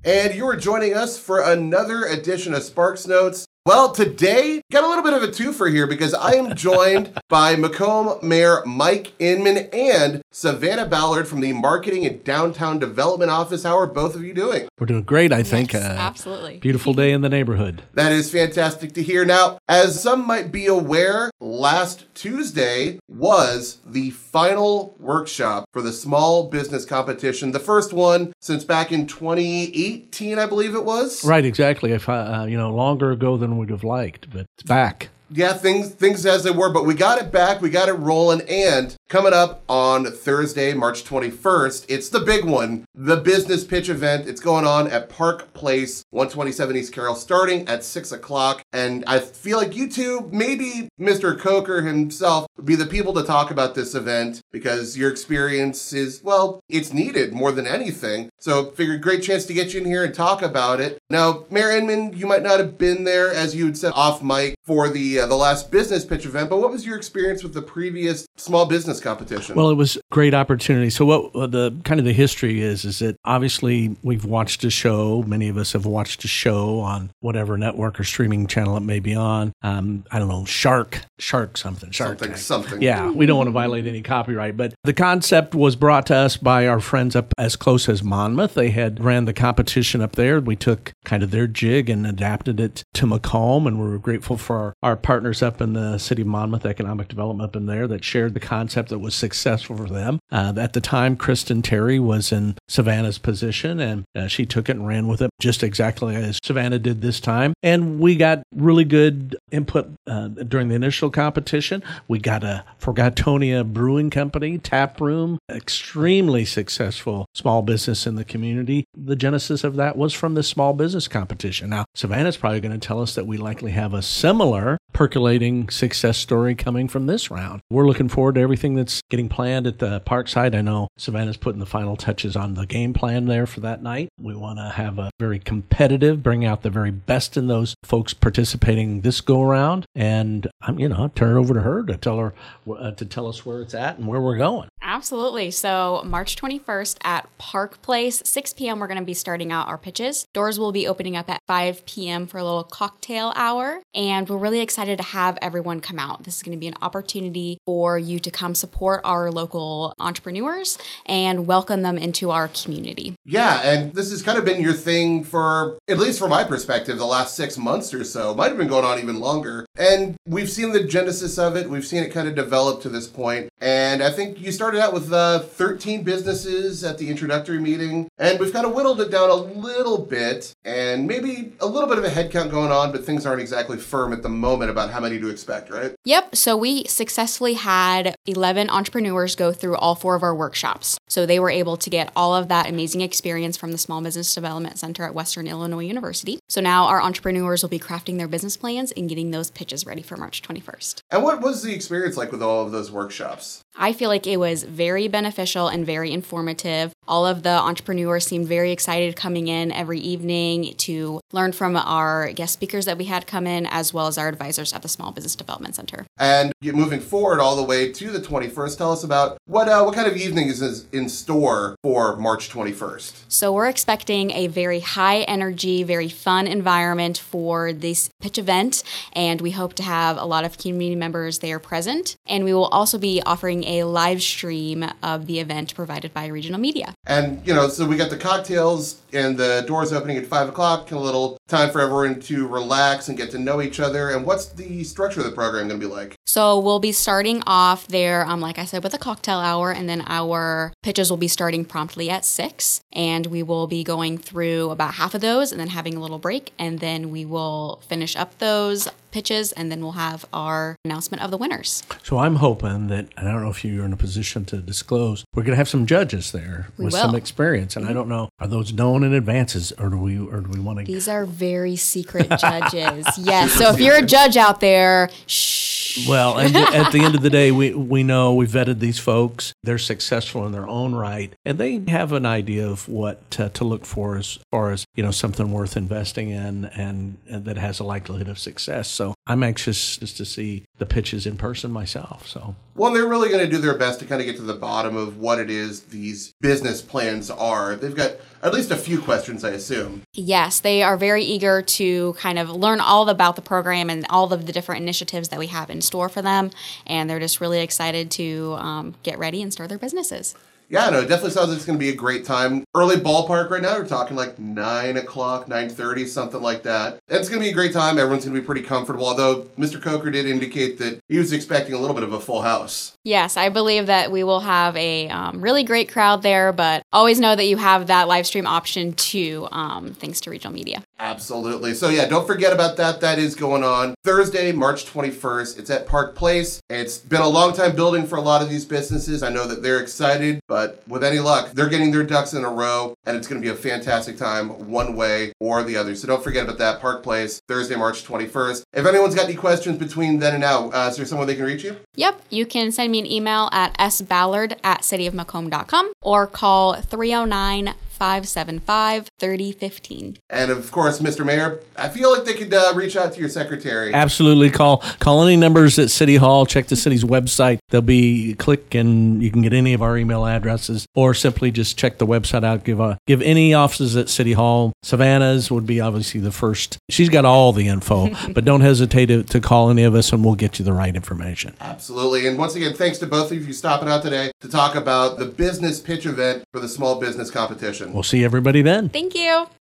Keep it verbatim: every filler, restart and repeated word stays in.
and you are joining us for another edition of Sparks Notes. Well, today, got a little bit of a twofer here because I am joined by Macomb Mayor Mike Inman and Savannah Ballard from the Marketing and Downtown Development Office. How are both of you doing? We're doing great, I think. Yes, uh, absolutely. Beautiful day in the neighborhood. That is fantastic to hear. Now, as some might be aware, last Tuesday was the final workshop for the small business competition. The first one since back in twenty eighteen, I believe it was. Right, exactly. If uh, you know, longer ago than we'd have liked, but it's back. Yeah, things things as they were, but we got it back, we got it rolling, and coming up on Thursday, March twenty-first, it's the big one, the business pitch event. It's going on at Park Place, one twenty-seven East Carroll, starting at six o'clock, and I feel like you two, maybe Mister Coker himself, would be the people to talk about this event, because your experience is, well, it's needed more than anything, so figured great chance to get you in here and talk about it. Now, Mayor Inman, you might not have been there, as you had said off mic, for the uh, the last business pitch event, but what was your experience with the previous small business competition? Well, it was a great opportunity. So what uh, the kind of the history is, is that obviously we've watched a show. Many of us have watched a show on whatever network or streaming channel it may be on. Um, I don't know, Shark, Shark something, Shark Something, Tank. something. Yeah, we don't want to violate any copyright, but the concept was brought to us by our friends up as close as Monmouth. They had ran the competition up there. We took kind of their jig and adapted it to Macomb, and we were grateful for our, our partners up in the city of Monmouth, economic development up in there, that shared the concept that was successful for them. Uh, at the time, Kristen Terry was in Savannah's position, and uh, she took it and ran with it just exactly as Savannah did this time. And we got really good input uh, during the initial competition. We got a Forgatonia Brewing Company, tap room, extremely successful small business in the community. The genesis of that was from the small business competition. Now, Savannah's probably going to tell us that we likely have a similar percolating success story coming from this round. We're looking forward to everything that's getting planned at the Parkside. I know Savannah's putting the final touches on the game plan there for that night. We want to have a very competitive, bring out the very best in those folks participating this go around. And I'm, you know, turn it over to her to tell her uh, to tell us where it's at and where we're going. Absolutely. So March twenty-first at Park Place, six p.m. we're going to be starting out our pitches. Doors will be opening up at five p.m. for a little cocktail hour. And we're really excited to have everyone come out. This is going to be an opportunity for you to come support our local entrepreneurs and welcome them into our community. Yeah, and this has kind of been your thing for, at least from my perspective, the last six months or so. Might have been going on even longer. And we've seen the genesis of it. We've seen it kind of develop to this point. And I think you started out with uh, thirteen businesses at the introductory meeting. And we've kind of whittled it down a little bit and maybe a little bit of a headcount going on, but things aren't exactly firm at the moment about how many to expect, right? Yep. So we successfully had eleven entrepreneurs go through all four of our workshops. So they were able to get all of that amazing experience from the Small Business Development Center at Western Illinois University. So now our entrepreneurs will be crafting their business plans and getting those pitches ready for March twenty-first. And what was the experience like with all of those workshops? I feel like it was very beneficial and very informative. All of the entrepreneurs seemed very excited coming in every evening to learn from our guest speakers that we had come in, as well as our advisors at the Small Business Development Center. And moving forward all the way to the twenty-first, tell us about what uh, what kind of evening is in store for March twenty-first. So we're expecting a very high energy, very fun environment for this pitch event, and we hope to have a lot of community members there present. And we will also be offering a live stream of the event provided by Regional Media. And, you know, so we got the cocktails and the doors opening at five o'clock, a little time for everyone to relax and get to know each other. And what's the structure of the program going to be like? So we'll be starting off there, um, like I said, with a cocktail hour, and then our pitches will be starting promptly at six. And we will be going through about half of those and then having a little break. And then we will finish up those pitches, and then we'll have our announcement of the winners. So I'm hoping that, and I don't know if you're in a position to disclose, we're going to have some judges there we with will. some experience. And mm-hmm. I don't know, are those known in advances, or do we or do we want to? These are very secret judges. Yes. So if you're a judge out there, shh. Well, and at the end of the day, we, we know we vetted these folks. They're successful in their own right, and they have an idea of what to, to look for as far as, you know, something worth investing in and, and that has a likelihood of success. So I'm anxious just to see the pitches in person myself. So. Well, they're really going to do their best to kind of get to the bottom of what it is these business plans are. They've got at least a few questions, I assume. Yes, they are very eager to kind of learn all about the program and all of the different initiatives that we have in store for them. And they're just really excited to um, get ready and start their businesses. Yeah, no, it definitely sounds like it's going to be a great time. Early ballpark right now, we're talking like nine o'clock, nine thirty, something like that. And it's going to be a great time. Everyone's going to be pretty comfortable, although Mister Coker did indicate that he was expecting a little bit of a full house. Yes, I believe that we will have a um, really great crowd there, but always know that you have that live stream option too, um, thanks to Regional Media. Absolutely. So yeah, don't forget about that. That is going on Thursday, March twenty-first. It's at Park Place. It's been a long time building for a lot of these businesses. I know that they're excited, but with any luck, they're getting their ducks in a row, and it's going to be a fantastic time one way or the other. So don't forget about that. Park Place, Thursday, March twenty-first. If anyone's got any questions between then and now, uh, is there someone they can reach you? Yep, you can send me an email at s ballard at city of macomb dot com or call three oh nine, five seven five, three oh one five. And of course, Mister Mayor, I feel like they could uh, reach out to your secretary. Absolutely. Call call any numbers at City Hall. Check the city's website. There'll be click and you can get any of our email addresses, or simply just check the website out. Give a give any offices at City Hall. Savannah's would be obviously the first. She's got all the info, but don't hesitate to, to call any of us and we'll get you the right information. Absolutely. And once again, thanks to both of you stopping out today to talk about the business pitch event for the small business competition. We'll see everybody then. Thank you.